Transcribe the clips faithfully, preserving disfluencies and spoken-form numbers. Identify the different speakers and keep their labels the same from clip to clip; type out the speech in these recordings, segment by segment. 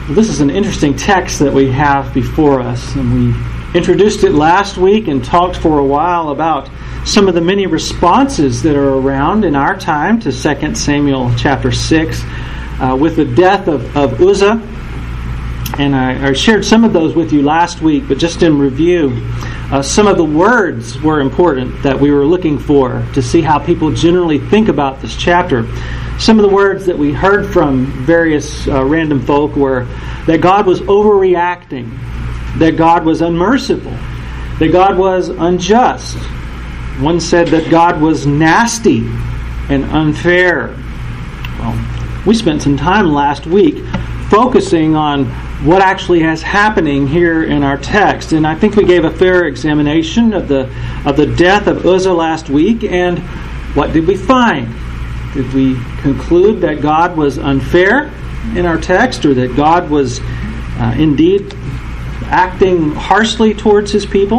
Speaker 1: Well, this is an interesting text that we have before us, and we introduced it last week and talked for a while about some of the many responses that are around in our time to Second Samuel chapter six uh, with the death of, of Uzzah. And I, I shared some of those with you last week, but just in review, uh, some of the words were important that we were looking for to see how people generally think about this chapter. Some of the words that we heard from various uh, random folk were that God was overreacting, that God was unmerciful, that God was unjust. One said that God was nasty and unfair. Well, we spent some time last week focusing on what actually is happening here in our text, and I think we gave a fair examination of the of the death of Uzzah last week. And what did we find? Did we conclude that God was unfair in our text, or that God was uh, indeed acting harshly towards his people?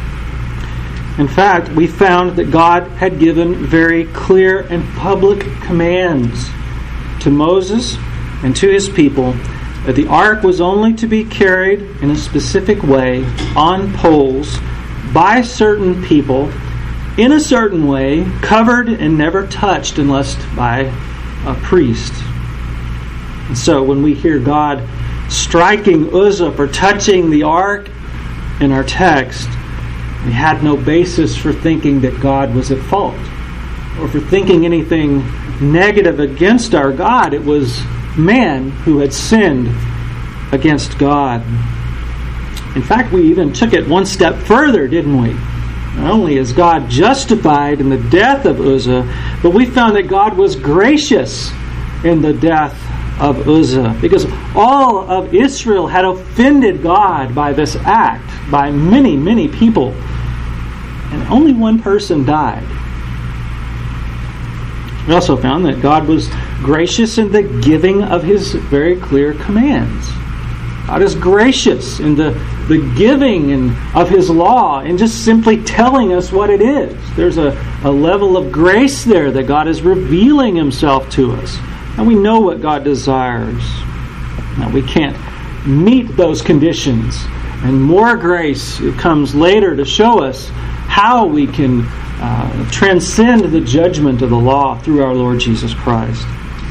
Speaker 1: In fact, we found that God had given very clear and public commands to Moses and to his people that the ark was only to be carried in a specific way on poles by certain people in a certain way, covered and never touched unless by a priest. And so when we hear God striking Uzzah for touching the ark in our text, we had no basis for thinking that God was at fault or for thinking anything negative against our God. It was man who had sinned against God. In fact, we even took it one step further, didn't we? Not only is God justified in the death of Uzzah, but we found that God was gracious in the death of Uzzah, because all of Israel had offended God by this act, by many, many people, and only one person died. We also found that God was gracious in the giving of his very clear commands. God is gracious in the, the giving and of his law and just simply telling us what it is. There's a, a level of grace there that God is revealing himself to us. And we know what God desires. Now, we can't meet those conditions. And more grace comes later to show us how we can uh, transcend the judgment of the law through our Lord Jesus Christ.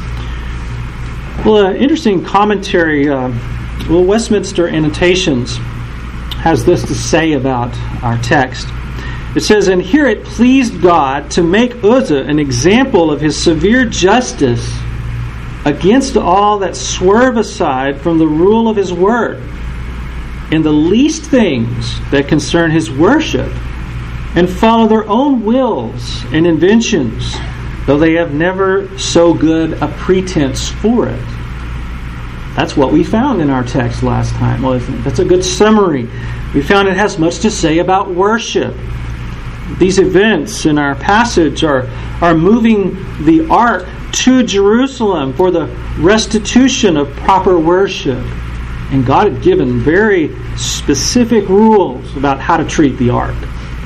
Speaker 1: Well, an interesting commentary... Uh, Well, Westminster Annotations has this to say about our text. It says, "And here it pleased God to make Uzzah an example of his severe justice against all that swerve aside from the rule of his word in the least things that concern his worship and follow their own wills and inventions, though they have never so good a pretense for it." That's what we found in our text last time, wasn't it? That's a good summary. We found it has much to say about worship. These events in our passage are, are moving the ark to Jerusalem for the restitution of proper worship. And God had given very specific rules about how to treat the ark.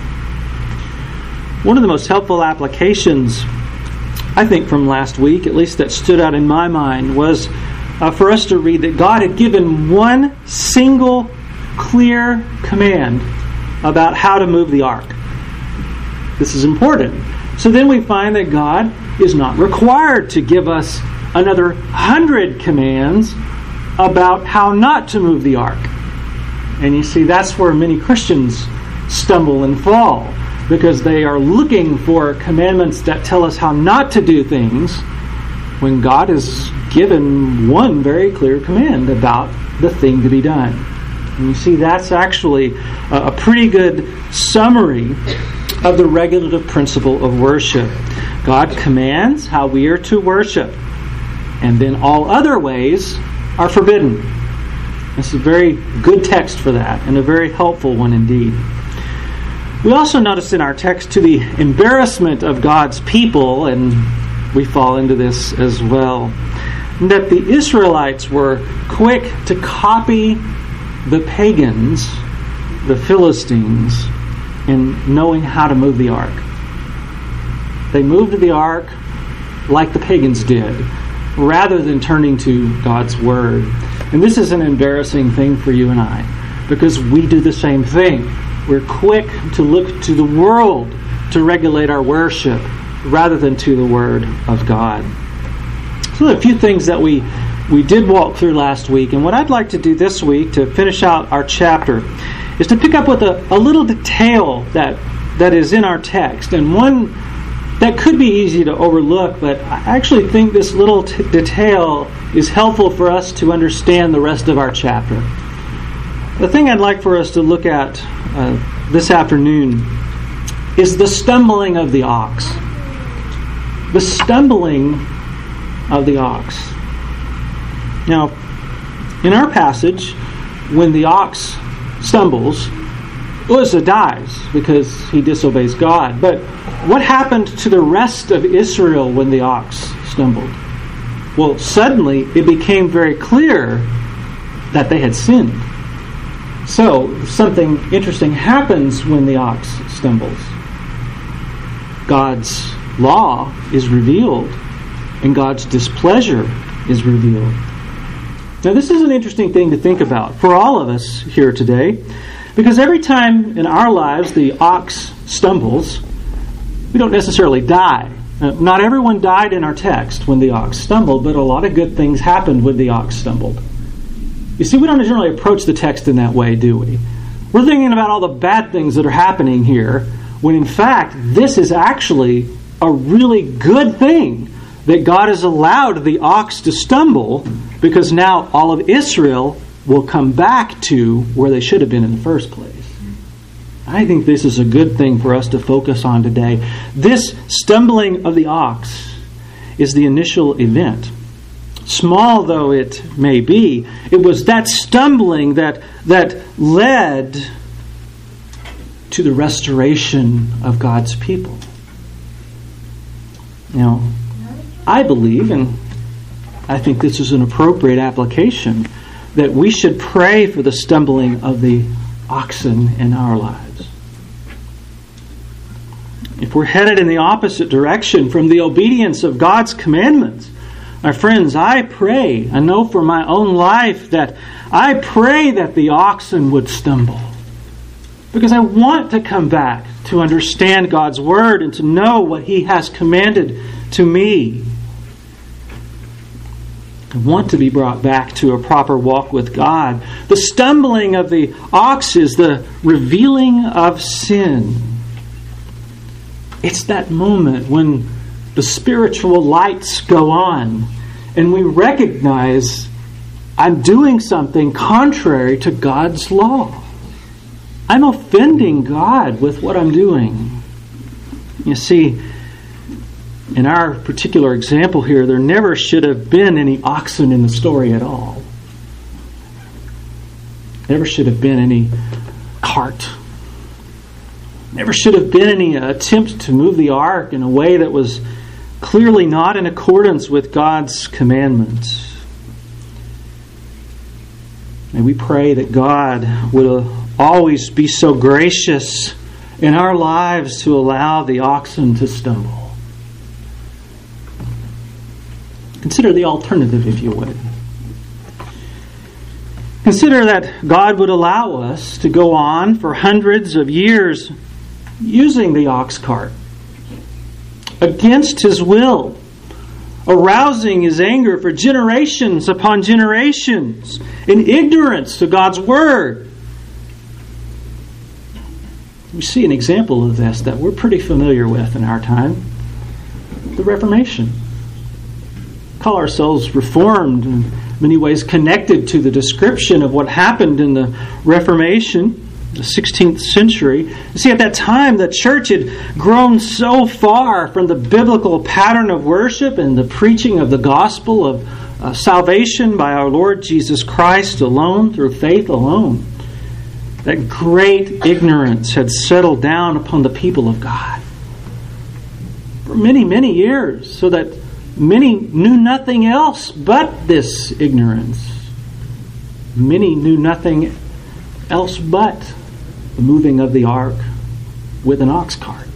Speaker 1: One of the most helpful applications, I think, from last week, at least that stood out in my mind, was Uh, for us to read that God had given one single clear command about how to move the ark. This is important. So then we find that God is not required to give us another hundred commands about how not to move the ark. And you see, that's where many Christians stumble and fall, because they are looking for commandments that tell us how not to do things, when God has given one very clear command about the thing to be done. And you see, that's actually a pretty good summary of the regulative principle of worship. God commands how we are to worship, and then all other ways are forbidden. This is a very good text for that, and a very helpful one indeed. We also notice in our text, to the embarrassment of God's people, and we fall into this as well, that the Israelites were quick to copy the pagans, the Philistines, in knowing how to move the ark. They moved the ark like the pagans did, rather than turning to God's word. And this is an embarrassing thing for you and I, because we do the same thing. We're quick to look to the world to regulate our worship rather than to the Word of God. So a few things that we, we did walk through last week, and what I'd like to do this week to finish out our chapter is to pick up with a, a little detail that that is in our text, and one that could be easy to overlook, but I actually think this little t- detail is helpful for us to understand the rest of our chapter. The thing I'd like for us to look at uh, this afternoon is the stumbling of the ox. The stumbling of the ox. Now, in our passage, when the ox stumbles, Uzzah dies because he disobeys God. But what happened to the rest of Israel when the ox stumbled? Well, suddenly it became very clear that they had sinned. So, something interesting happens when the ox stumbles. God's law is revealed, and God's displeasure is revealed. Now, this is an interesting thing to think about for all of us here today, because every time in our lives the ox stumbles, we don't necessarily die. Uh, not everyone died in our text when the ox stumbled, but a lot of good things happened when the ox stumbled. You see, we don't generally approach the text in that way, do we? We're thinking about all the bad things that are happening here, when in fact, this is actually a really good thing that God has allowed the ox to stumble, because now all of Israel will come back to where they should have been in the first place. I think this is a good thing for us to focus on today. This stumbling of the ox is the initial event. Small though it may be, it was that stumbling that, that led to the restoration of God's people. Now, I believe, and I think this is an appropriate application, that we should pray for the stumbling of the oxen in our lives. If we're headed in the opposite direction from the obedience of God's commandments, my friends, I pray, I know for my own life that I pray that the oxen would stumble. Because I want to come back to understand God's Word and to know what He has commanded to me. I want to be brought back to a proper walk with God. The stumbling of the ox is the revealing of sin. It's that moment when the spiritual lights go on and we recognize I'm doing something contrary to God's law. I'm offending God with what I'm doing. You see, in our particular example here, there never should have been any oxen in the story at all. Never should have been any cart. Never should have been any attempt to move the ark in a way that was clearly not in accordance with God's commandments. May we pray that God would always be so gracious in our lives to allow the oxen to stumble. Consider the alternative, if you would. Consider that God would allow us to go on for hundreds of years using the ox cart against His will, arousing His anger for generations upon generations in ignorance to God's Word. We see an example of this that we're pretty familiar with in our time. The Reformation. We call ourselves Reformed, in many ways connected to the description of what happened in the Reformation, the sixteenth century. You see, at that time, the church had grown so far from the biblical pattern of worship and the preaching of the gospel of uh, salvation by our Lord Jesus Christ alone, through faith alone, that great ignorance had settled down upon the people of God for many, many years, so that many knew nothing else but this ignorance. Many knew nothing else but the moving of the ark with an ox cart.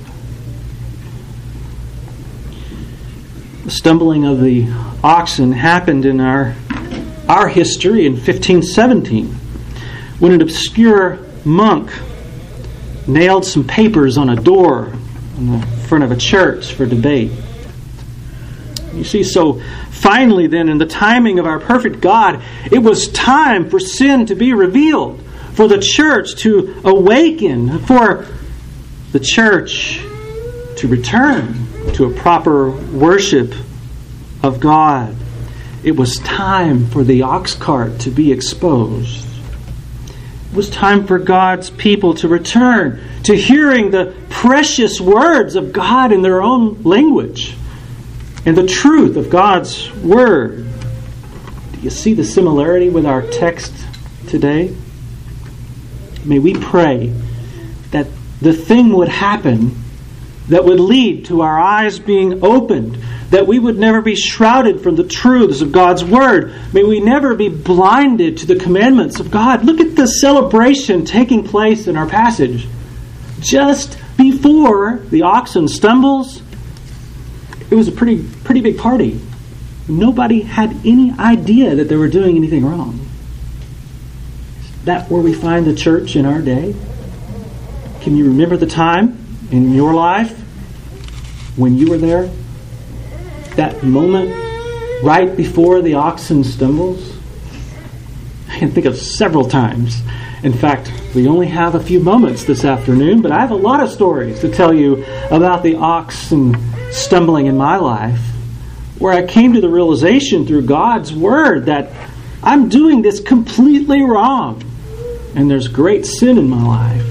Speaker 1: The stumbling of the oxen happened in our our history in fifteen seventeen, when an obscure monk nailed some papers on a door in the front of a church for debate. You see, so finally then, in the timing of our perfect God, it was time for sin to be revealed, for the church to awaken, for the church to return to a proper worship of God. It was time for the ox cart to be exposed. It was time for God's people to return to hearing the precious words of God in their own language and the truth of God's Word. Do you see the similarity with our text today? May we pray that the thing would happen that would lead to our eyes being opened, that we would never be shrouded from the truths of God's Word. May we never be blinded to the commandments of God. Look at the celebration taking place in our passage. Just before the oxen stumbles, it was a pretty pretty big party. Nobody had any idea that they were doing anything wrong. Is that where we find the church in our day? Can you remember the time in your life when you were there? That moment right before the oxen stumbles? I can think of several times. In fact, we only have a few moments this afternoon, but I have a lot of stories to tell you about the oxen stumbling in my life, where I came to the realization through God's Word that I'm doing this completely wrong, and there's great sin in my life.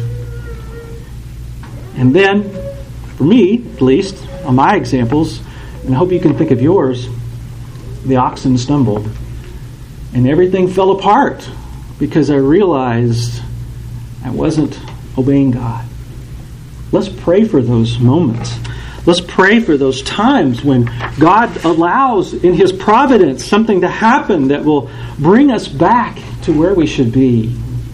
Speaker 1: And then, for me, at least, on my examples, and I hope you can think of yours, the oxen stumbled, and everything fell apart because I realized I wasn't obeying God. Let's pray for those moments. Let's pray for those times when God allows in His providence something to happen that will bring us back to where we should be.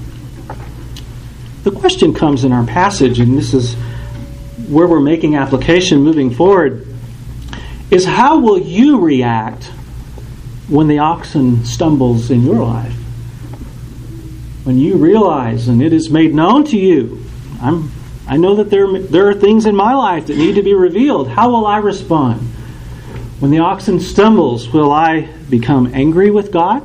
Speaker 1: The question comes in our passage, and this is where we're making application moving forward, is how will you react when the oxen stumbles in your life? When you realize, and it is made known to you, I'm, I know that there, there are things in my life that need to be revealed. How will I respond? When the oxen stumbles, will I become angry with God?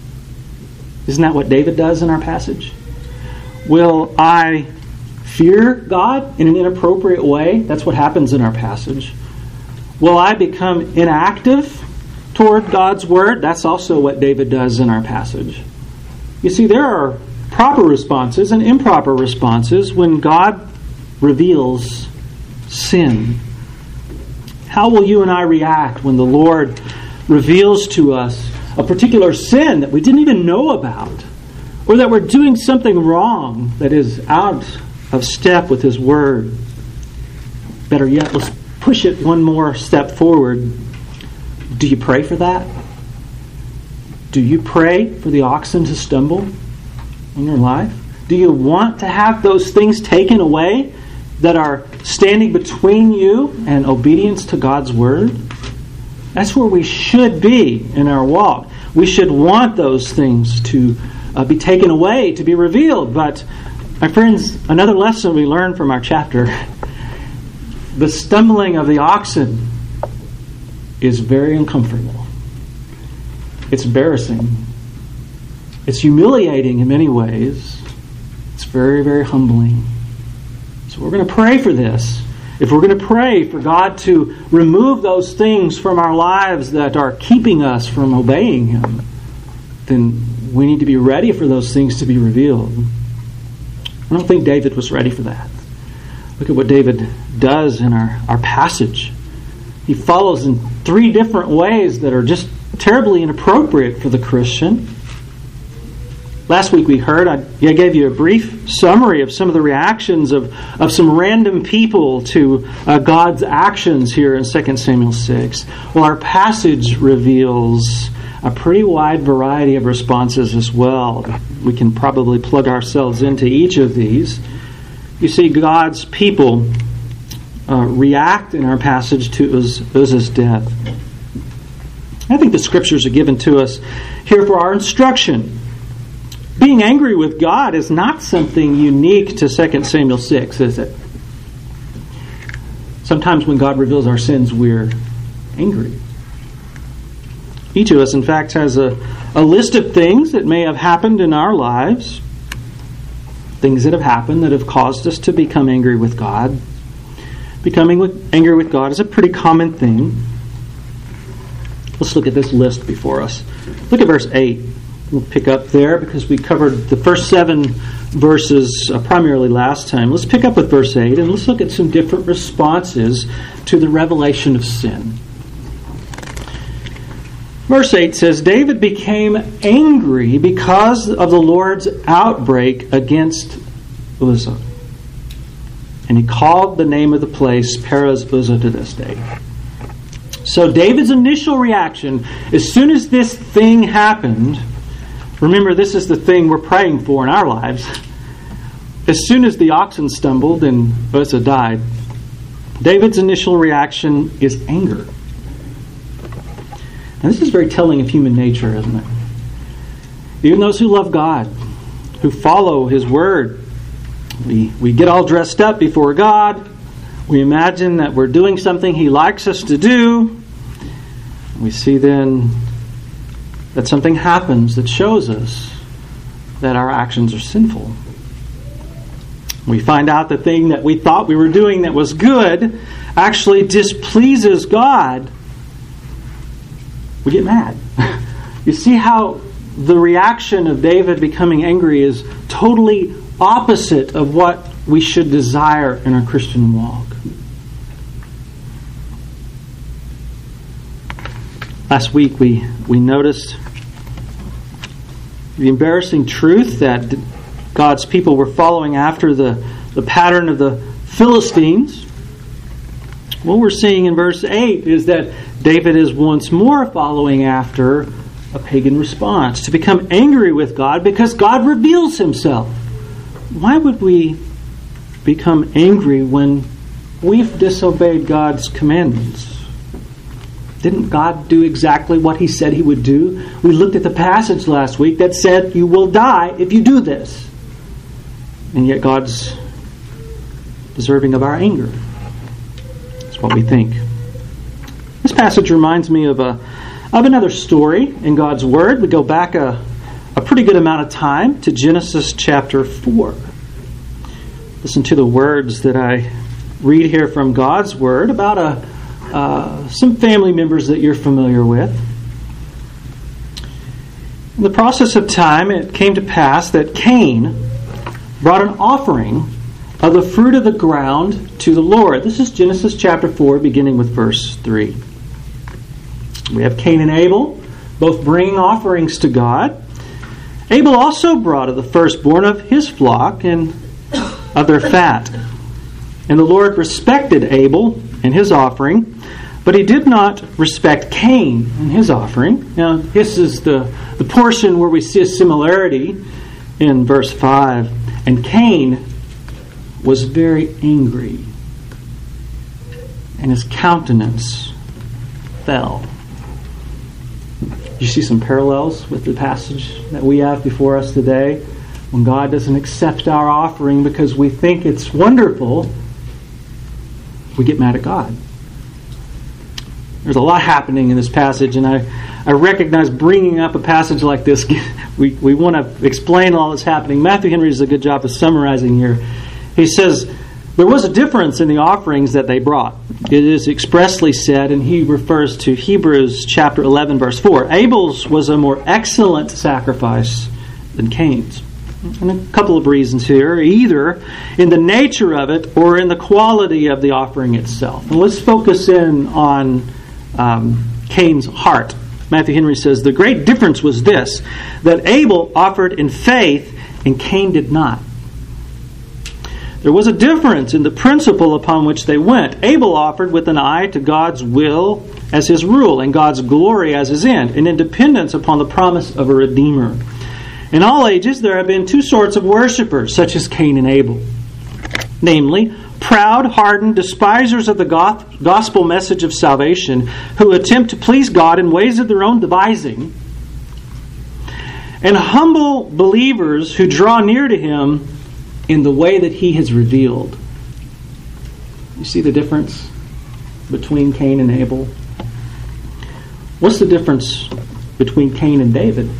Speaker 1: Isn't that what David does in our passage? Will I fear God in an inappropriate way? That's what happens in our passage. Will I become inactive toward God's Word? That's also what David does in our passage. You see, there are proper responses and improper responses when God reveals sin. How will you and I react when the Lord reveals to us a particular sin that we didn't even know about, or that we're doing something wrong that is out of step with His Word? Better yet, let's push it one more step forward. Do you pray for that? Do you pray for the oxen to stumble in your life? Do you want to have those things taken away that are standing between you and obedience to God's Word? That's where we should be in our walk. We should want those things to uh, be taken away, to be revealed. But, my friends, another lesson we learn from our chapter, the stumbling of the oxen is very uncomfortable. It's embarrassing. It's humiliating in many ways. It's very, very humbling. So we're going to pray for this. If we're going to pray for God to remove those things from our lives that are keeping us from obeying Him, then we need to be ready for those things to be revealed. I don't think David was ready for that. Look at what David does in our, our passage. He follows in three different ways that are just terribly inappropriate for the Christian. Last week we heard, I, I gave you a brief summary of some of the reactions of, of some random people to uh, God's actions here in Second Samuel six. Well, our passage reveals a pretty wide variety of responses as well. We can probably plug ourselves into each of these. You see, God's people uh, react in our passage to Uz- Uzzah's death. I think the Scriptures are given to us here for our instruction. Being angry with God is not something unique to Second Samuel six, is it? Sometimes when God reveals our sins, we're angry. Each of us, in fact, has a, a list of things that may have happened in our lives, things that have happened that have caused us to become angry with God. Becoming with, angry with God is a pretty common thing. Let's look at this list before us. Look at verse eight. We'll pick up there because we covered the first seven verses uh, primarily last time. Let's pick up with verse eight and let's look at some different responses to the revelation of sin. Verse eight says, David became angry because of the Lord's outbreak against Uzzah. And he called the name of the place Perez Uzzah to this day. So David's initial reaction, as soon as this thing happened, remember this is the thing we're praying for in our lives. As soon as the oxen stumbled and Uzzah died, David's initial reaction is anger. And this is very telling of human nature, isn't it? Even those who love God, who follow His Word, we, we get all dressed up before God. We imagine that we're doing something He likes us to do. We see then that something happens that shows us that our actions are sinful. We find out the thing that we thought we were doing that was good actually displeases God. We get mad. You see how the reaction of David becoming angry is totally opposite of what we should desire in our Christian walk. Last week we, we noticed the embarrassing truth that God's people were following after the, the pattern of the Philistines. What we're seeing in verse eight is that David is once more following after a pagan response, to become angry with God because God reveals Himself. Why would we become angry when we've disobeyed God's commandments? Didn't God do exactly what He said He would do? We looked at the passage last week that said, you will die if you do this. And yet God's deserving of our anger. That's what we think. This passage reminds me of a of another story in God's Word. We go back a, a pretty good amount of time to Genesis chapter four. Listen to the words that I read here from God's Word about a uh, some family members that you're familiar with. In the process of time, it came to pass that Cain brought an offering of the fruit of the ground to the Lord. This is Genesis chapter four, beginning with verse three. We have Cain and Abel, both bringing offerings to God. Abel also brought of the firstborn of his flock and of their fat. And the Lord respected Abel and his offering, but He did not respect Cain and his offering. Now, this is the, the portion where we see a similarity in verse five. And Cain was very angry, and his countenance fell. You see some parallels with the passage that we have before us today. When God doesn't accept our offering because we think it's wonderful, we get mad at God. There's a lot happening in this passage, and I, I recognize bringing up a passage like this, we, we want to explain all that's happening. Matthew Henry does a good job of summarizing here. He says, there was a difference in the offerings that they brought. It is expressly said, and he refers to Hebrews chapter eleven, verse four. Abel's was a more excellent sacrifice than Cain's. And a couple of reasons here, either in the nature of it or in the quality of the offering itself. And let's focus in on um, Cain's heart. Matthew Henry says, the great difference was this, that Abel offered in faith and Cain did not. There was a difference in the principle upon which they went. Abel offered with an eye to God's will as his rule and God's glory as his end, and in dependence upon the promise of a Redeemer. In all ages there have been two sorts of worshipers, such as Cain and Abel. Namely, proud, hardened, despisers of the gospel message of salvation, who attempt to please God in ways of their own devising, and humble believers who draw near to Him in the way that He has revealed. You see the difference between Cain and Abel? What's the difference between Cain and David?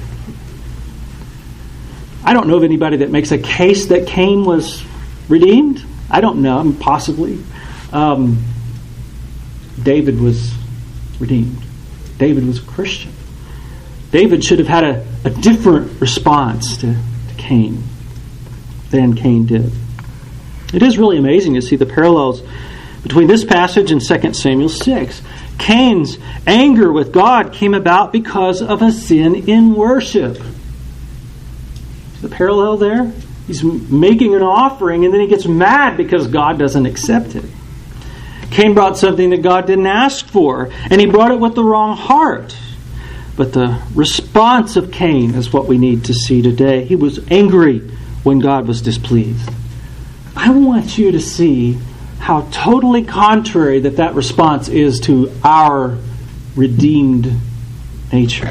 Speaker 1: I don't know of anybody that makes a case that Cain was redeemed. I don't know, possibly. Um, David was redeemed. David was a Christian. David should have had a, a different response to, to Cain than Cain did. It is really amazing to see the parallels between this passage and Second Samuel six. Cain's anger with God came about because of a sin in worship. The parallel there? He's making an offering and then he gets mad because God doesn't accept it. Cain brought something that God didn't ask for, and he brought it with the wrong heart. But the response of Cain is what we need to see today. He was angry when God was displeased. I want you to see how totally contrary that that response is to our redeemed nature.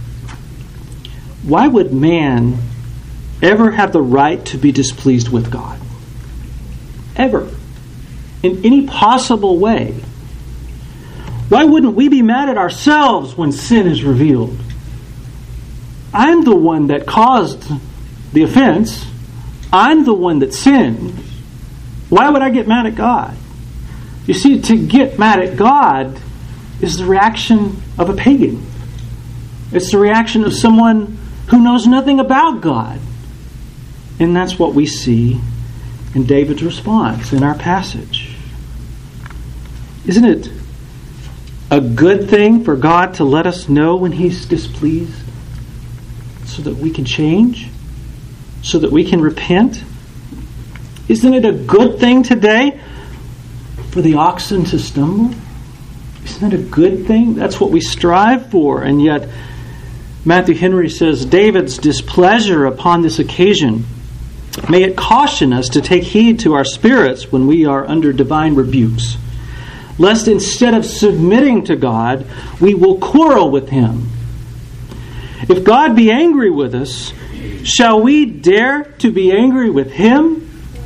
Speaker 1: Why would man ever have the right to be displeased with God? Ever. In any possible way. Why wouldn't we be mad at ourselves when sin is revealed? I'm the one that caused the offense. I'm the one that sinned. Why would I get mad at God? You see, to get mad at God is the reaction of a pagan. It's the reaction of someone who knows nothing about God. And that's what we see in David's response in our passage. Isn't it a good thing for God to let us know when He's displeased so that we can change? So that we can repent? Isn't it a good thing today for the oxen to stumble? Isn't it a good thing? That's what we strive for. And yet, Matthew Henry says, David's displeasure upon this occasion, may it caution us to take heed to our spirits when we are under divine rebukes, lest instead of submitting to God, we will quarrel with Him. If God be angry with us, shall we dare to be angry with Him?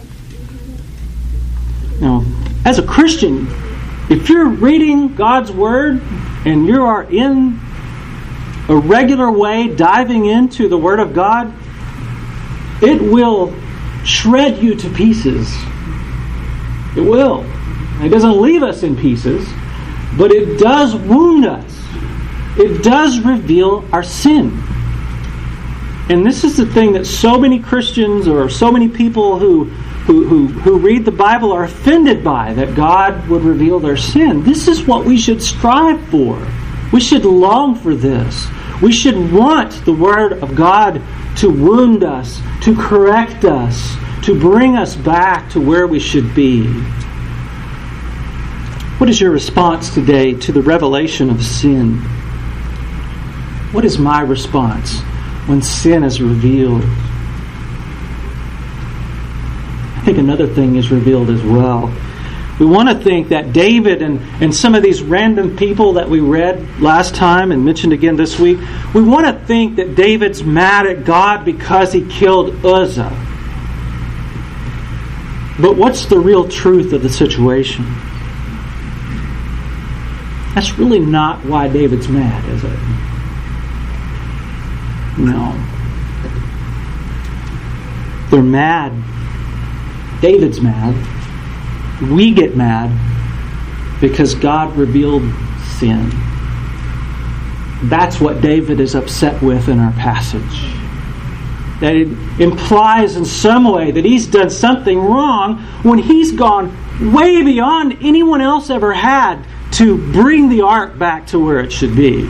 Speaker 1: Now, as a Christian, if you're reading God's Word and you are in a regular way diving into the Word of God, it will shred you to pieces. It will. It doesn't leave us in pieces, but it does wound us. It does reveal our sin. And this is the thing that so many Christians or so many people who, who, who, who read the Bible are offended by, that God would reveal their sin. This is what we should strive for. We should long for this. We should want the Word of God to wound us, to correct us, to bring us back to where we should be. What is your response today to the revelation of sin? What is my response when sin is revealed? I think another thing is revealed as well. We want to think that David and, and some of these random people that we read last time and mentioned again this week, we want to think that David's mad at God because he killed Uzzah. But what's the real truth of the situation? That's really not why David's mad, is it? No. They're mad. David's mad. We get mad because God revealed sin. That's what David is upset with in our passage. That it implies in some way that he's done something wrong when he's gone way beyond anyone else ever had to bring the ark back to where it should be.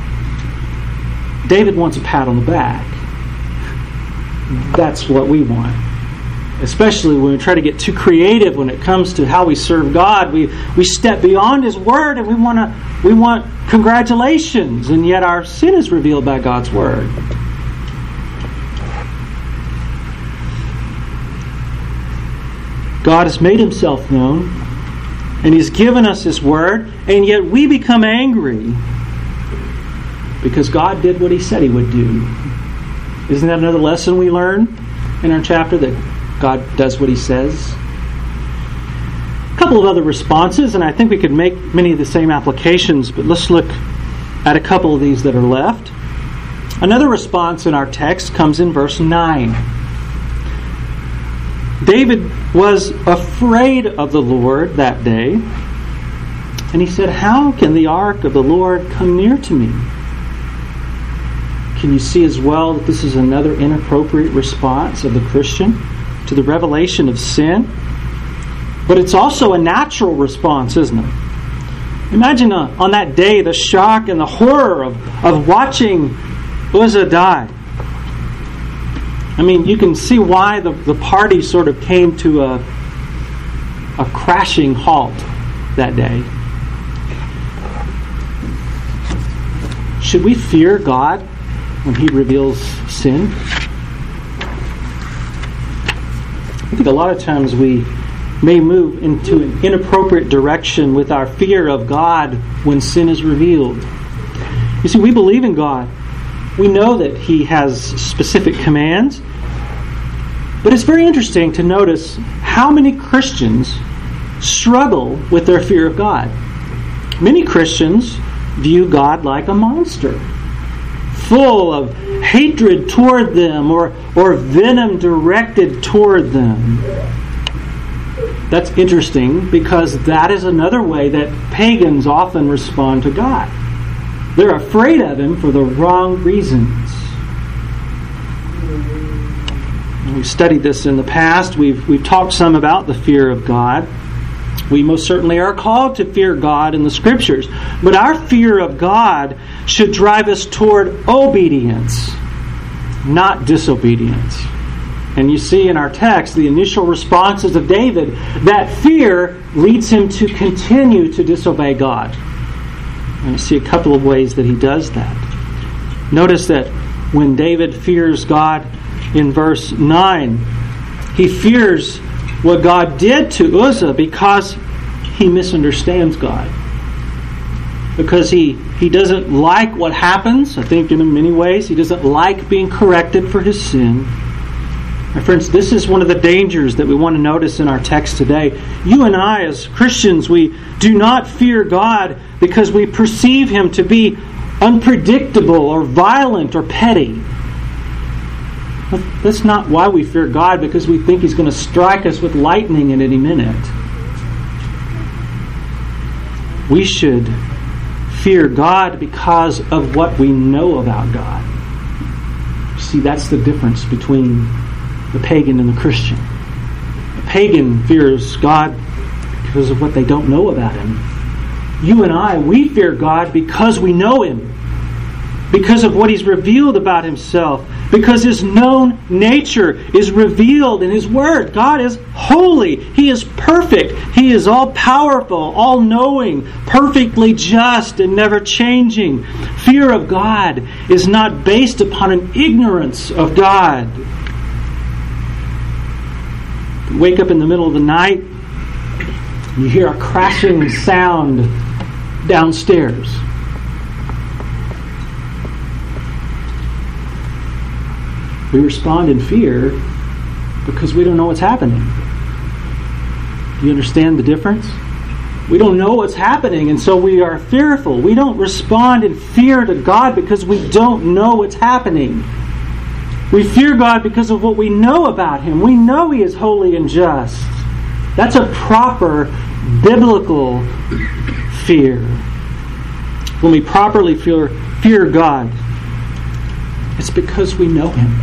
Speaker 1: David wants a pat on the back. That's what we want. Especially when we try to get too creative when it comes to how we serve God. We we step beyond His Word and we want to we want congratulations, and yet our sin is revealed by God's Word. God has made himself known, and he's given us his word, and yet we become angry because God did what he said he would do. Isn't that another lesson we learn in our chapter, that God does what he says? A couple of other responses, and I think we could make many of the same applications, but let's look at a couple of these that are left. Another response in our text comes in verse nine. David was afraid of the Lord that day, and he said, "How can the ark of the Lord come near to me?" Can you see as well that this is another inappropriate response of the Christian to the revelation of sin? But it's also a natural response, isn't it? Imagine uh, on that day the shock and the horror of, of watching Uzzah die. I mean, you can see why the, the party sort of came to a, a crashing halt that day. Should we fear God when he reveals sin? I think a lot of times we may move into an inappropriate direction with our fear of God when sin is revealed. You see, we believe in God. We know that he has specific commands. But it's very interesting to notice how many Christians struggle with their fear of God. Many Christians view God like a monster, full of hatred toward them or, or venom directed toward them. That's interesting because that is another way that pagans often respond to God. They're afraid of him for the wrong reasons. We've studied this in the past. We've we've talked some about the fear of God. We most certainly are called to fear God in the Scriptures. But our fear of God should drive us toward obedience, not disobedience. And you see in our text, the initial responses of David, that fear leads him to continue to disobey God. And you see a couple of ways that he does that. Notice that when David fears God in verse nine, he fears what God did to Uzzah because he misunderstands God. Because he, he doesn't like what happens. I think in many ways he doesn't like being corrected for his sin. My friends, this is one of the dangers that we want to notice in our text today. You and I as Christians, we do not fear God because we perceive him to be unpredictable or violent or petty. That's not why we fear God, because we think he's going to strike us with lightning at any minute. We should fear God because of what we know about God. See, that's the difference between the pagan and the Christian. The pagan fears God because of what they don't know about him. You and I, we fear God because we know him. Because of what he's revealed about himself. Because his known nature is revealed in his word. God is holy. He is perfect. He is all-powerful, all-knowing, perfectly just, and never changing. Fear of God is not based upon an ignorance of God. You wake up in the middle of the night, you hear a crashing sound downstairs. We respond in fear because we don't know what's happening. Do you understand the difference? We don't know what's happening, and so we are fearful. We don't respond in fear to God because we don't know what's happening. We fear God because of what we know about him. We know he is holy and just. That's a proper biblical fear. When we properly fear, fear God, it's because we know him.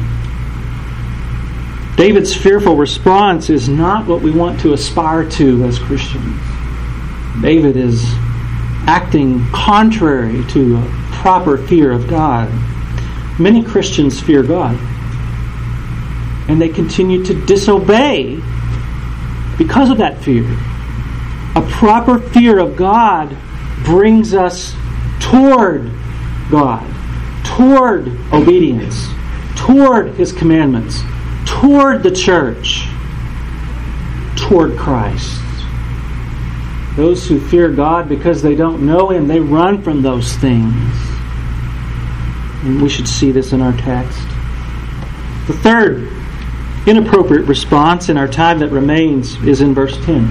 Speaker 1: David's fearful response is not what we want to aspire to as Christians. David is acting contrary to a proper fear of God. Many Christians fear God, and they continue to disobey because of that fear. A proper fear of God brings us toward God, toward obedience, toward his commandments, toward the church, toward Christ. Those who fear God because they don't know Him, they run from those things. And we should see this in our text. The third inappropriate response in our time that remains is in verse ten.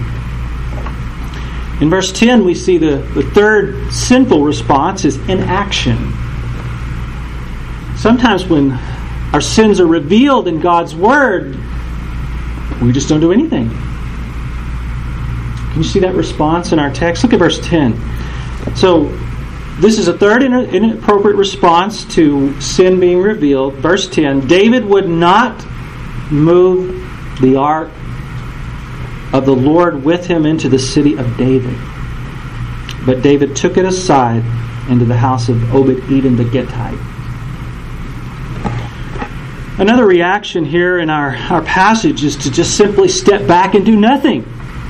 Speaker 1: In verse ten, we see the, the third sinful response is inaction. Sometimes when our sins are revealed in God's Word, we just don't do anything. Can you see that response in our text? Look at verse ten. So, this is a third inappropriate response to sin being revealed. Verse ten, David would not move the ark of the Lord with him into the city of David. But David took it aside into the house of Obed-Edom the Gittite. Another reaction here in our, our passage is to just simply step back and do nothing.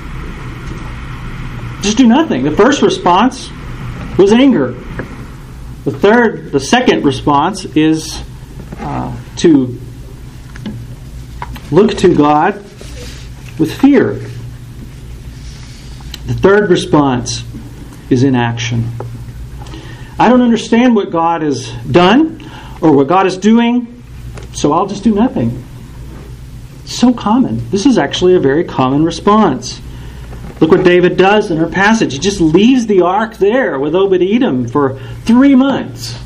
Speaker 1: Just do nothing. The first response was anger. The third, the second response is uh, to look to God with fear. The third response is inaction. I don't understand what God has done or what God is doing, so I'll just do nothing. It's so common. This is actually a very common response. Look what David does in our passage. He just leaves the ark there with Obed-Edom for three months.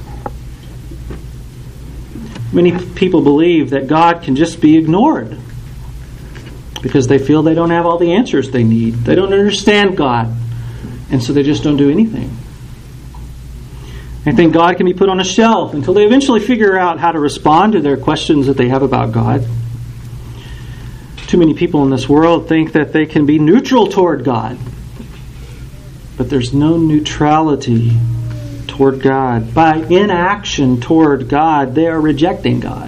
Speaker 1: Many people believe that God can just be ignored because they feel they don't have all the answers they need. They don't understand God, and so they just don't do anything. They think God can be put on a shelf until they eventually figure out how to respond to their questions that they have about God. Too many people in this world think that they can be neutral toward God. But there's no neutrality toward God. By inaction toward God, they are rejecting God.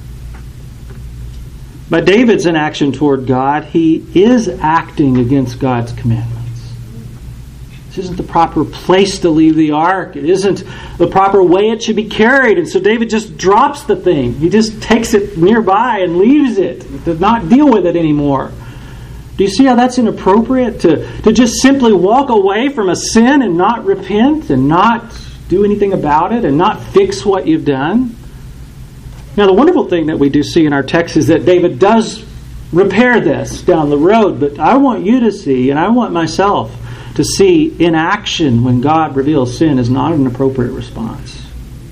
Speaker 1: By David's inaction toward God, he is acting against God's commandments. This isn't the proper place to leave the ark. It isn't the proper way it should be carried. And so David just drops the thing. He just takes it nearby and leaves it. Does not deal with it anymore. Do you see how that's inappropriate? To, to just simply walk away from a sin and not repent and not do anything about it and not fix what you've done? Now, the wonderful thing that we do see in our text is that David does repair this down the road. But I want you to see, and I want myself to see, inaction when God reveals sin is not an appropriate response.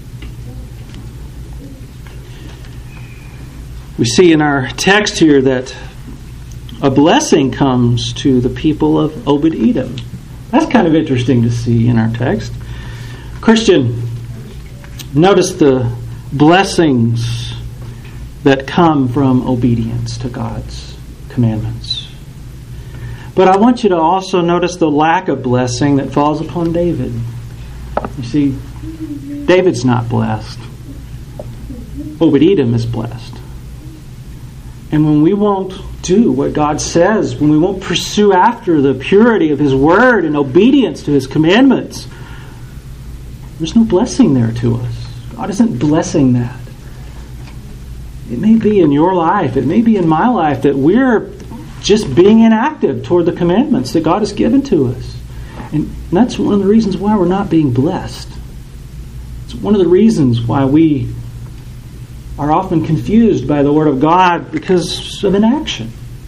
Speaker 1: We see in our text here that a blessing comes to the people of Obed-Edom. That's kind of interesting to see in our text. Christian, notice the blessings that come from obedience to God's commandments. But I want you to also notice the lack of blessing that falls upon David. You see, David's not blessed. Obed-Edom is blessed. And when we won't do what God says, when we won't pursue after the purity of His Word and obedience to His commandments, there's no blessing there to us. God isn't blessing that. It may be in your life, it may be in my life, that we're just being inactive toward the commandments that God has given to us. And that's one of the reasons why we're not being blessed. It's one of the reasons why we are often confused by the Word of God, because of inaction.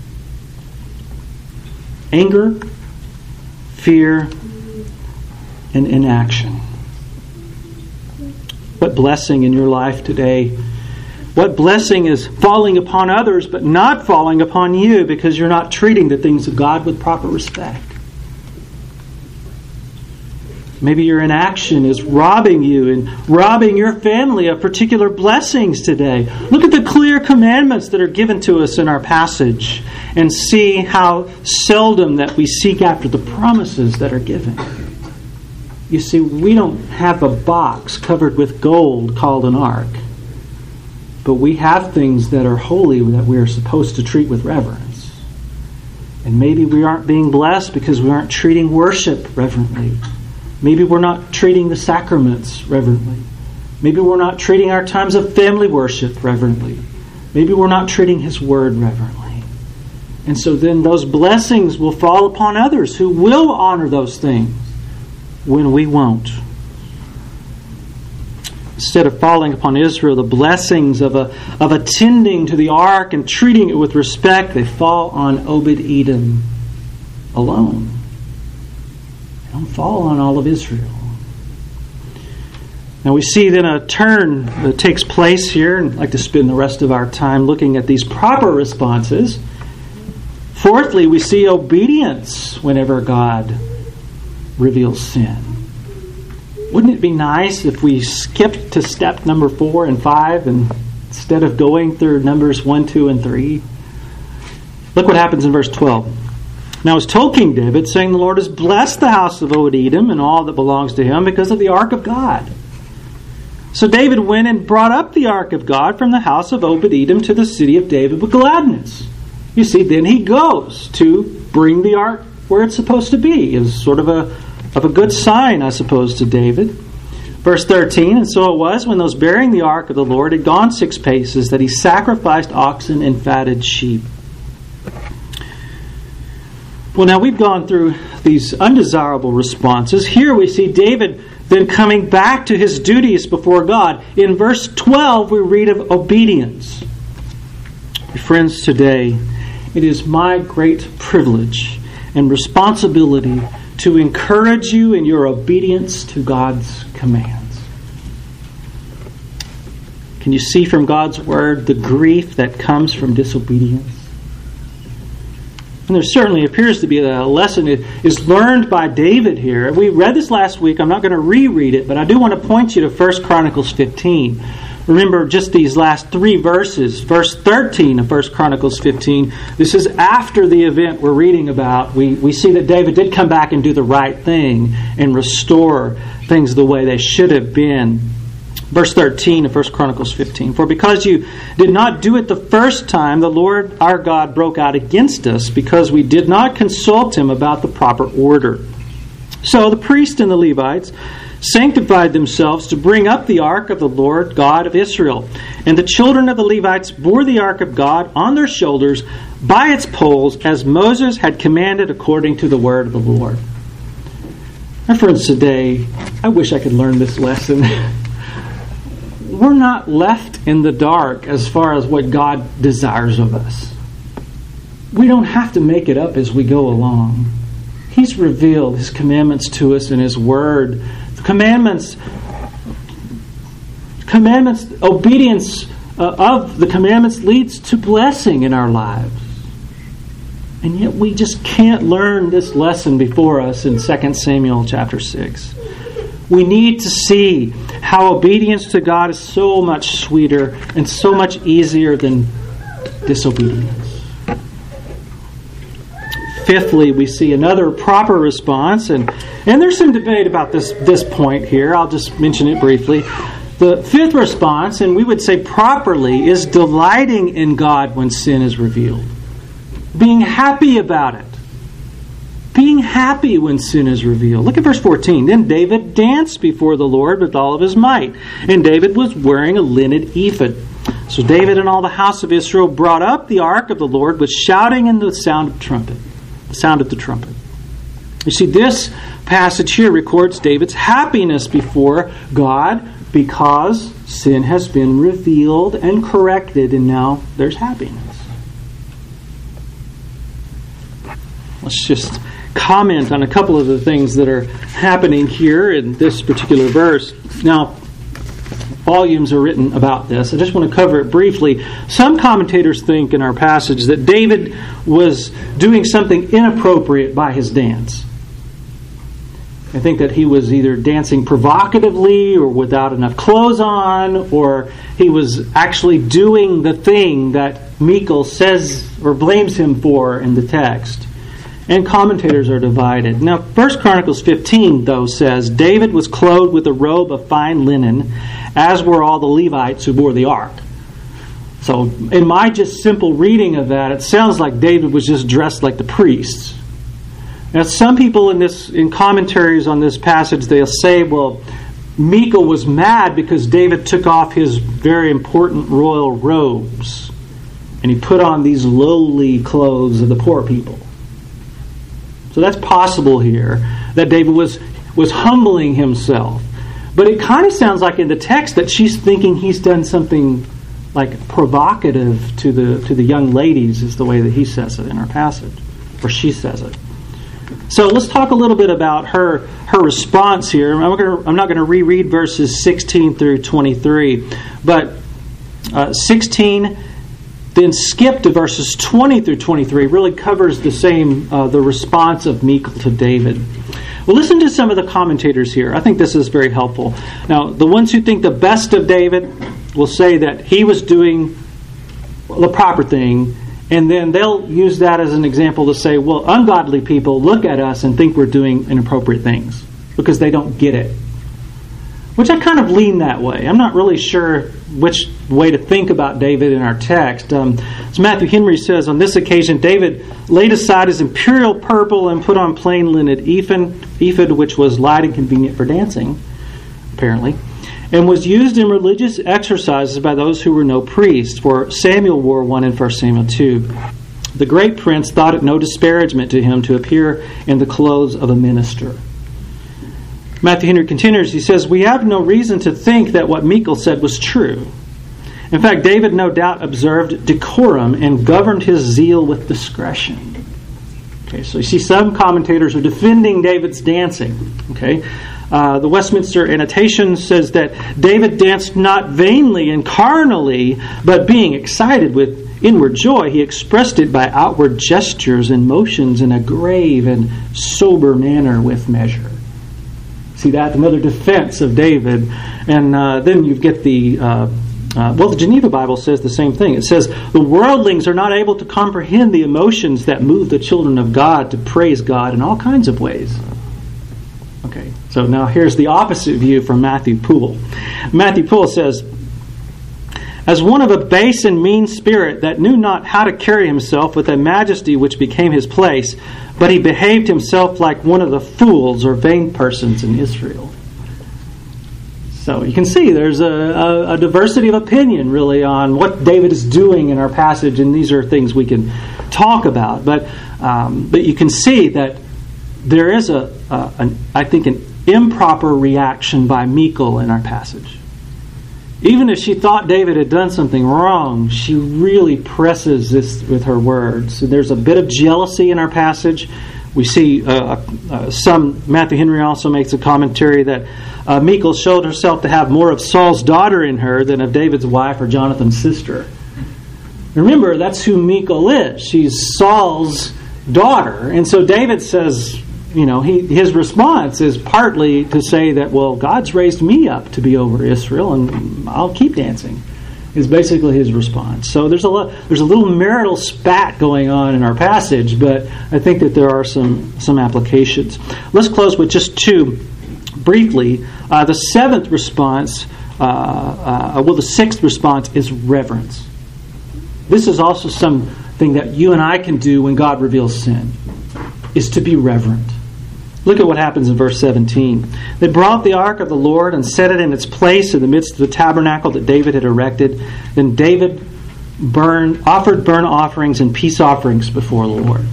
Speaker 1: Anger, fear, and inaction. What blessing in your life today? What blessing is falling upon others but not falling upon you because you're not treating the things of God with proper respect? Maybe your inaction is robbing you and robbing your family of particular blessings today. Look at the clear commandments that are given to us in our passage and see how seldom that we seek after the promises that are given. You see, we don't have a box covered with gold called an ark. But we have things that are holy that we are supposed to treat with reverence. And maybe we aren't being blessed because we aren't treating worship reverently. Maybe we're not treating the sacraments reverently. Maybe we're not treating our times of family worship reverently. Maybe we're not treating His Word reverently. And so then those blessings will fall upon others who will honor those things when we won't. Instead of falling upon Israel, the blessings of a, of attending to the ark and treating it with respect, they fall on Obed-Edom alone. They don't fall on all of Israel. Now we see then a turn that takes place here, and I'd like to spend the rest of our time looking at these proper responses. Fourthly, we see obedience whenever God reveals sin. Wouldn't it be nice if we skipped to step number four and five and instead of going through numbers one, two, and three? Look what happens in verse twelve. Now it was told King David, saying, the Lord has blessed the house of Obed-Edom and all that belongs to him because of the ark of God. So David went and brought up the ark of God from the house of Obed-Edom to the city of David with gladness. You see, then he goes to bring the ark where it's supposed to be. It's sort of a of a good sign, I suppose, to David. Verse thirteen, and so it was when those bearing the ark of the Lord had gone six paces that he sacrificed oxen and fatted sheep. Well, now we've gone through these undesirable responses. Here we see David then coming back to his duties before God. In verse twelve, we read of obedience. Friends, today, it is my great privilege and responsibility to encourage you in your obedience to God's commands. Can you see from God's Word the grief that comes from disobedience? And there certainly appears to be a lesson that is learned by David here. We read this last week. I'm not going to reread it, but I do want to point you to First Chronicles fifteen. Remember just these last three verses. Verse thirteen of First Chronicles fifteen. This is after the event we're reading about. We, we see that David did come back and do the right thing and restore things the way they should have been. Verse thirteen of First Chronicles fifteen. For because you did not do it the first time, the Lord our God broke out against us, because we did not consult him about the proper order. So the priests and the Levites sanctified themselves to bring up the ark of the Lord God of Israel. And the children of the Levites bore the ark of God on their shoulders by its poles, as Moses had commanded according to the word of the Lord. My friends, today, I wish I could learn this lesson. We're not left in the dark as far as what God desires of us. We don't have to make it up as we go along. He's revealed His commandments to us in His Word. The commandments, commandments, obedience uh, of the commandments leads to blessing in our lives. And yet we just can't learn this lesson before us in Second Samuel chapter six. We need to see how obedience to God is so much sweeter and so much easier than disobedience. Fifthly, we see another proper response, and, and there's some debate about this, this point here. I'll just mention it briefly. The fifth response, and we would say properly, is delighting in God when sin is revealed. Being happy about it. Being happy when sin is revealed. Look at verse fourteen. Then David danced before the Lord with all of his might. And David was wearing a linen ephod. So David and all the house of Israel brought up the ark of the Lord with shouting and the sound of trumpet. The sound of the trumpet. You see, this passage here records David's happiness before God because sin has been revealed and corrected, and now there's happiness. Let's just comment on a couple of the things that are happening here in this particular verse. Now, volumes are written about this. I just want to cover it briefly. Some commentators think in our passage that David was doing something inappropriate by his dance. I think that he was either dancing provocatively or without enough clothes on, or he was actually doing the thing that Michal says or blames him for in the text. And commentators are divided. Now, First Chronicles fifteen, though, says, David was clothed with a robe of fine linen, as were all the Levites who bore the ark. So, in my just simple reading of that, it sounds like David was just dressed like the priests. Now, some people in this, in commentaries on this passage, they'll say, well, Michal was mad because David took off his very important royal robes. and he put on these lowly clothes of the poor people. So that's possible here, that David was, was humbling himself. But it kind of sounds like in the text that she's thinking he's done something like provocative to the to the young ladies, is the way that he says it in our passage, or she says it. So let's talk a little bit about her her response here. I'm, gonna, I'm not going to reread verses sixteen through twenty-three, but uh, sixteen, then skip to verses twenty through twenty-three, really covers the same, uh, the response of Michal to David. Well, listen to some of the commentators here. I think this is very helpful. Now, the ones who think the best of David will say that he was doing the proper thing, and then they'll use that as an example to say, well, ungodly people look at us and think we're doing inappropriate things because they don't get it. Which I kind of lean that way. I'm not really sure which way to think about David in our text. Um, as Matthew Henry says, on this occasion, David laid aside his imperial purple and put on plain linen ephod, ephod, which was light and convenient for dancing, apparently, and was used in religious exercises by those who were no priests, for Samuel wore one in First Samuel two. The great prince thought it no disparagement to him to appear in the clothes of a minister. Matthew Henry continues, he says, we have no reason to think that what Michal said was true. In fact, David no doubt observed decorum and governed his zeal with discretion. Okay, so you see some commentators are defending David's dancing. Okay, uh, the Westminster Annotation says that David danced not vainly and carnally, but being excited with inward joy, he expressed it by outward gestures and motions in a grave and sober manner with measure. See that? Another defense of David. And uh, then you get the, uh, uh, well, the Geneva Bible says the same thing. It says, the worldlings are not able to comprehend the emotions that move the children of God to praise God in all kinds of ways. Okay, so now here's the opposite view from Matthew Poole. Matthew Poole says, as one of a base and mean spirit that knew not how to carry himself with a majesty which became his place, but he behaved himself like one of the fools or vain persons in Israel. So you can see there's a, a, a diversity of opinion really on what David is doing in our passage, and these are things we can talk about. But um, but you can see that there is a, a an, I think an improper reaction by Michal in our passage. Even if she thought David had done something wrong, she really presses this with her words. So there's a bit of jealousy in our passage. We see uh, uh, some, Matthew Henry also makes a commentary that uh, Michal showed herself to have more of Saul's daughter in her than of David's wife or Jonathan's sister. Remember, that's who Michal is. She's Saul's daughter. And so David says, you know, he, his response is partly to say that, well, God's raised me up to be over Israel, and I'll keep dancing, is basically his response. So there's a lot, there's a little marital spat going on in our passage, but I think that there are some, some applications. Let's close with just two briefly. Uh, the seventh response, uh, uh, well, the sixth response is reverence. This is also something that you and I can do when God reveals sin, is to be reverent. Look at what happens in verse seventeen. They brought the ark of the Lord and set it in its place in the midst of the tabernacle that David had erected. Then David burned, offered burnt offerings and peace offerings before the Lord.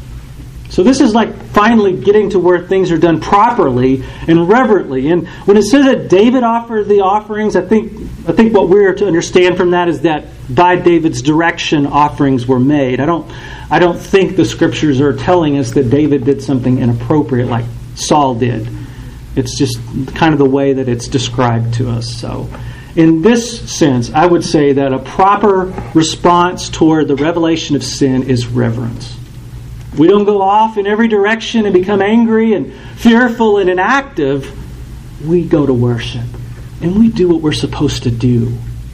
Speaker 1: So this is like finally getting to where things are done properly and reverently. And when it says that David offered the offerings, I think I think what we're to understand from that is that by David's direction offerings were made. I don't I don't think the scriptures are telling us that David did something inappropriate like Saul did. It's just kind of the way that it's described to us. So in this sense, I would say that a proper response toward the revelation of sin is reverence. We don't go off in every direction and become angry and fearful and inactive. We go to worship. And we do what we're supposed to do.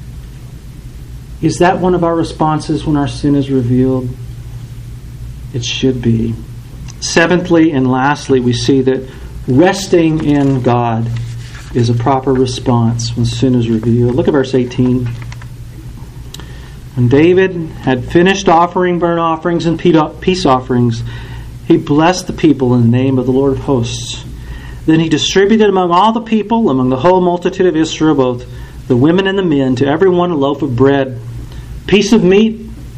Speaker 1: Is that one of our responses when our sin is revealed? It should be. Seventhly and lastly, we see that resting in God is a proper response when sin is revealed. Look at verse eighteen. When David had finished offering burnt offerings and peace offerings, he blessed the people in the name of the Lord of hosts. Then he distributed among all the people, among the whole multitude of Israel, both the women and the men, to every one a loaf of bread, piece of meat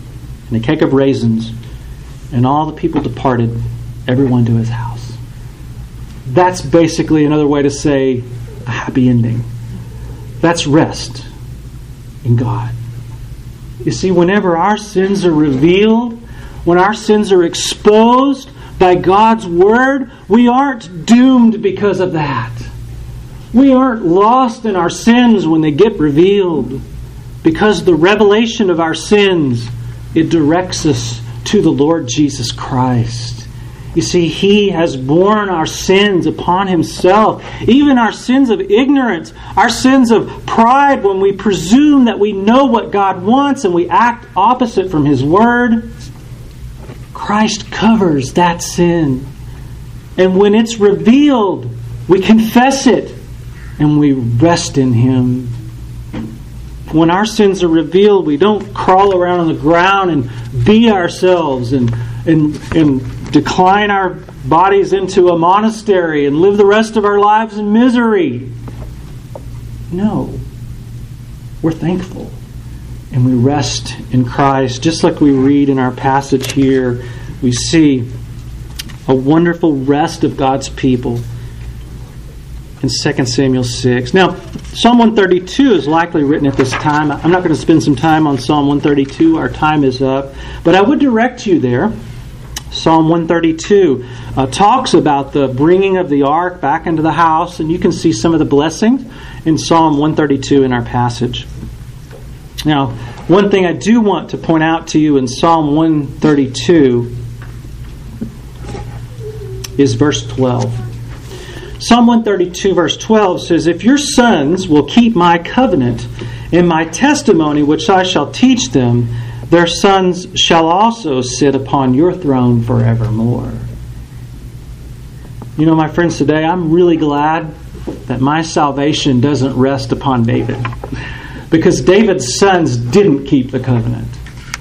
Speaker 1: and a cake of raisins, and all the people departed, everyone to his house. That's basically another way to say a happy ending. That's rest in God. You see, whenever our sins are revealed, when our sins are exposed by God's Word, we aren't doomed because of that. We aren't lost in our sins when they get revealed, because the revelation of our sins, it directs us to the Lord Jesus Christ. You see, He has borne our sins upon Himself, even our sins of ignorance, our sins of pride when we presume that we know what God wants and we act opposite from His Word. Christ covers that sin. And when it's revealed, we confess it and we rest in Him. When our sins are revealed, we don't crawl around on the ground and be ourselves and, and, and decline our bodies into a monastery and live the rest of our lives in misery. No. We're thankful. And we rest in Christ. Just like we read in our passage here, we see a wonderful rest of God's people in Second Samuel six. Now, Psalm one thirty-two is likely written at this time. I'm not going to spend some time on Psalm one thirty-two. Our time is up. But I would direct you there. Psalm one thirty-two uh, talks about the bringing of the ark back into the house, and you can see some of the blessings in Psalm one thirty-two in our passage. Now, one thing I do want to point out to you in Psalm one thirty-two is verse twelve. Psalm one thirty-two verse twelve says, "If your sons will keep my covenant and my testimony which I shall teach them, their sons shall also sit upon your throne forevermore." You know, my friends, today I'm really glad that my salvation doesn't rest upon David, because David's sons didn't keep the covenant,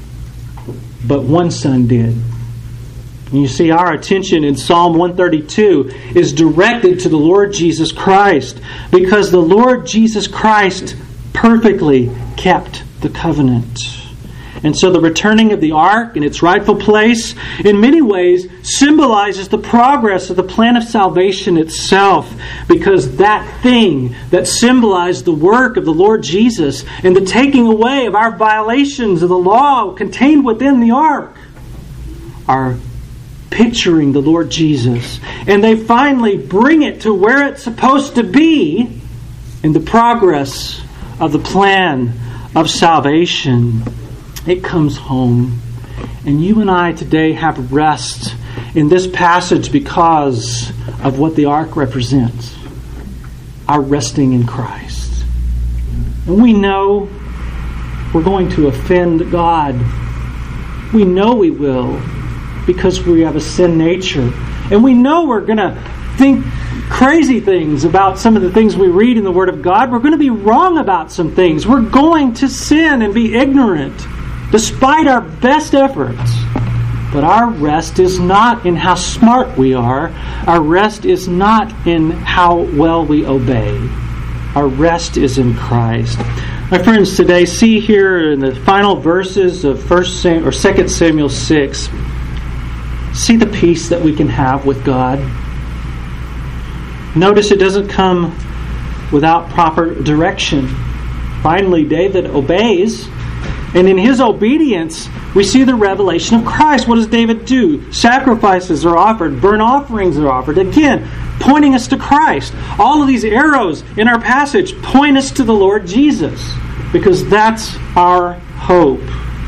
Speaker 1: but one son did. And you see, our attention in Psalm one thirty-two is directed to the Lord Jesus Christ, because the Lord Jesus Christ perfectly kept the covenant. And so the returning of the ark in its rightful place in many ways symbolizes the progress of the plan of salvation itself, because that thing that symbolized the work of the Lord Jesus and the taking away of our violations of the law contained within the ark are picturing the Lord Jesus. And they finally bring it to where it's supposed to be in the progress of the plan of salvation. It comes home. And you and I today have rest in this passage because of what the ark represents. Our resting in Christ. And we know we're going to offend God. We know we will, because we have a sin nature. And we know we're going to think crazy things about some of the things we read in the Word of God. We're going to be wrong about some things. We're going to sin and be ignorant, despite our best efforts. But our rest is not in how smart we are. Our rest is not in how well we obey. Our rest is in Christ. My friends, today, see here in the final verses of First Sam- or Second Samuel six, see the peace that we can have with God. Notice it doesn't come without proper direction. Finally, David obeys, and in his obedience, we see the revelation of Christ. What does David do? Sacrifices are offered, burnt offerings are offered. Again, pointing us to Christ. All of these arrows in our passage point us to the Lord Jesus, because that's our hope.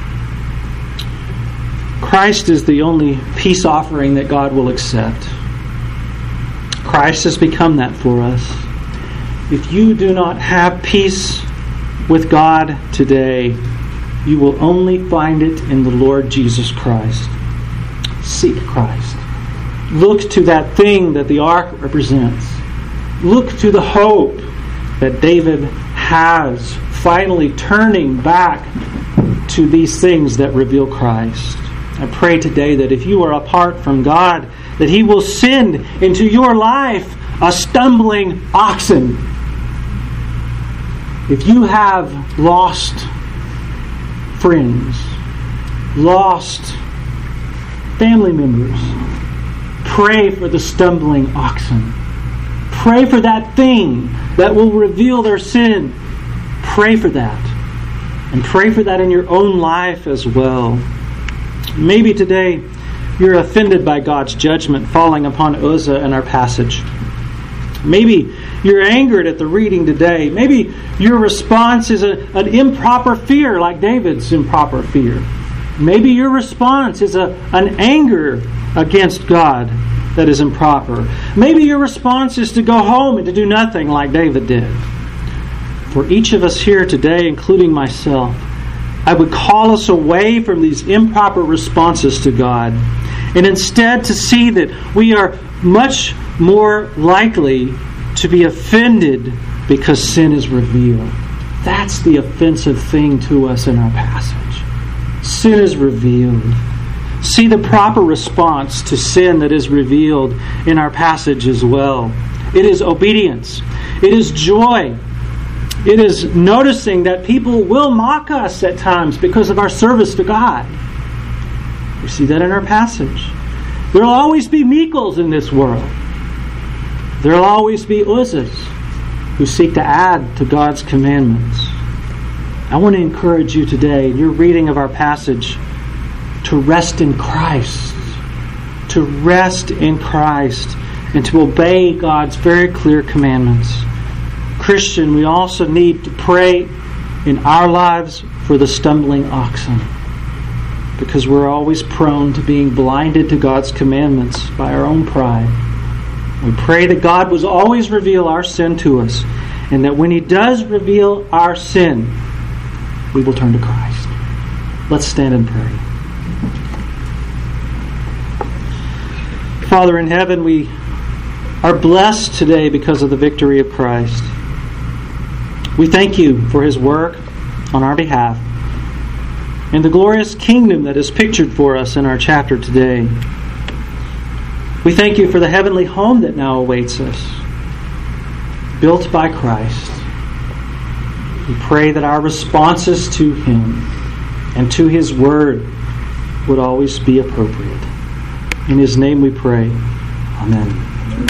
Speaker 1: Christ is the only peace offering that God will accept. Christ has become that for us. If you do not have peace with God today, you will only find it in the Lord Jesus Christ. Seek Christ. Look to that thing that the ark represents. Look to the hope that David has, finally turning back to these things that reveal Christ. I pray today that if you are apart from God, that He will send into your life a stumbling oxen. If you have lost friends, lost family members. Pray for the stumbling oxen. Pray for that thing that will reveal their sin. Pray for that. And pray for that in your own life as well. Maybe today you're offended by God's judgment falling upon Uzzah in our passage. Maybe you're angered at the reading today. Maybe your response is a, an improper fear, like David's improper fear. Maybe your response is a, an anger against God that is improper. Maybe your response is to go home and to do nothing, like David did. For each of us here today, including myself, I would call us away from these improper responses to God, and instead to see that we are much more likely to be offended because sin is revealed. That's the offensive thing to us in our passage. Sin is revealed. See the proper response to sin that is revealed in our passage as well. It is obedience. It is joy. It is noticing that people will mock us at times because of our service to God. We see that in our passage. There will always be Michals in this world. There will always be Uzzahs who seek to add to God's commandments. I want to encourage you today, in your reading of our passage, to rest in Christ. To rest in Christ and to obey God's very clear commandments. Christian, we also need to pray in our lives for the stumbling oxen, because we're always prone to being blinded to God's commandments by our own pride. We pray that God will always reveal our sin to us, and that when He does reveal our sin, we will turn to Christ. Let's stand and pray. Father in heaven, we are blessed today because of the victory of Christ. We thank You for His work on our behalf and the glorious kingdom that is pictured for us in our chapter today. We thank You for the heavenly home that now awaits us, built by Christ. We pray that our responses to Him and to His Word would always be appropriate. In His name we pray. Amen.